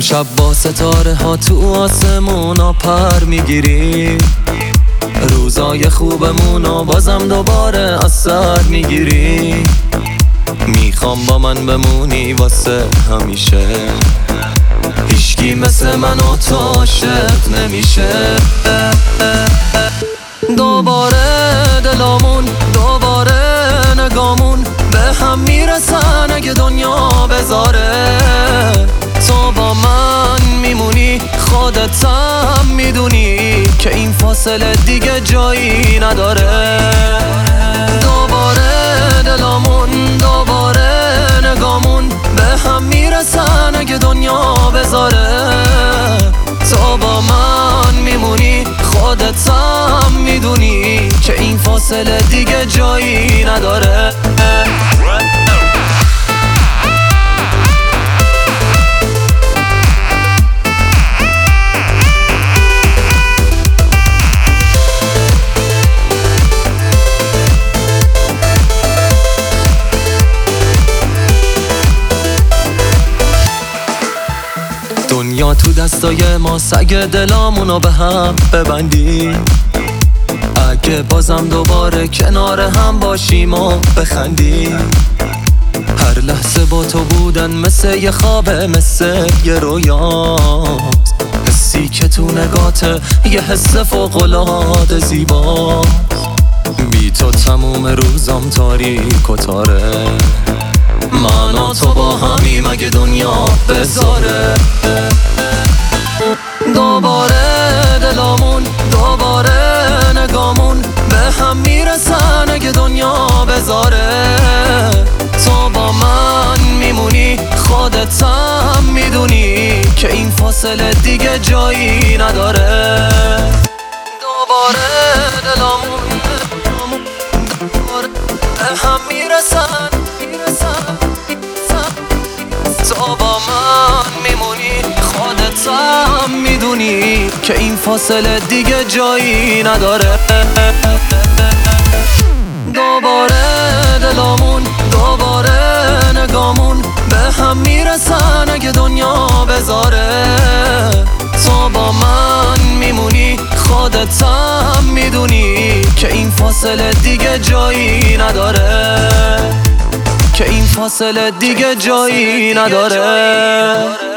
شب با ستاره ها تو آسمونا پر میگیری، روزای خوبمونو بازم دوباره از سر میگیری. میخوام با من بمونی واسه همیشه، هیچکی مثل من و تو عاشق نمیشه. دوباره دلامون، دوباره نگامون به هم میرسن اگه دنیا بذاره. تو با من میمونی، خودت هم میدونی که این فاصله دیگه جایی نداره. دوباره دلامون، دوباره نگامون به هم میرسن اگه دنیا بذاره. تو با من میمونی، خودت هم میدونی که این فاصله دیگه جایی نداره. دنیا تو دستای ما، سگ دلامونو به هم ببندی. اگه بازم دوباره کنار هم باشیم و بخندی. هر لحظه با تو بودن مثل یه خوابه، مثل یه رویاست. حسی که تو نگاته یه حس فوق‌العاده زیباست. بی تو تموم روزام تاریک و تاره. من و تو با همیم اگه دنیا بذاره. دوباره دلامون، دوباره نگامون به هم میرسن اگه دنیا بذاره. تو با من میمونی، خودت هم میدونی که این فاصله دیگه جایی نداره. دوباره دلامون، دوباره به هم میرسن. تو با من میمونی، خودت هم میدونی که این فاصله دیگه جایی نداره. دوباره دلامون، دوباره نگامون به هم میرسن اگه دنیا بذاره. تو با من میمونی، خودت هم میدونی که این فاصله دیگه جایی نداره. که این فاصله دیگه جایی نداره.